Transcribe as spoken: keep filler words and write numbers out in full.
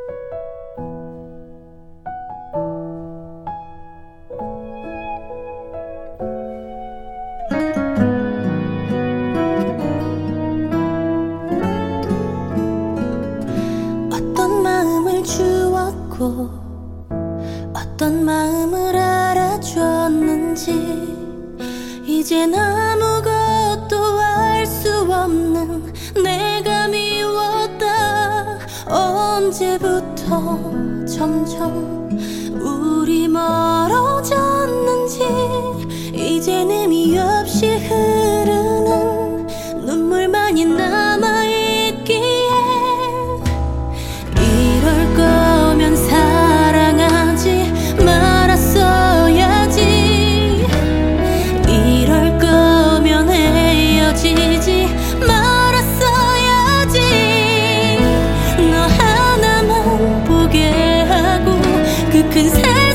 어떤 마음을 주었고 어떤 마음을 알아줬는지 이젠 아무것도 알 수 없는 내가 미웠다. 언제부터 점점 우리 멀어졌는지 이젠 의미 없이 흐르는 눈물만이 남아있기에 이럴 거면 사랑하지 말았어야지. 이럴 거면 헤어지지 말았어야지. 너 하나만 보게 하고 그 큰 세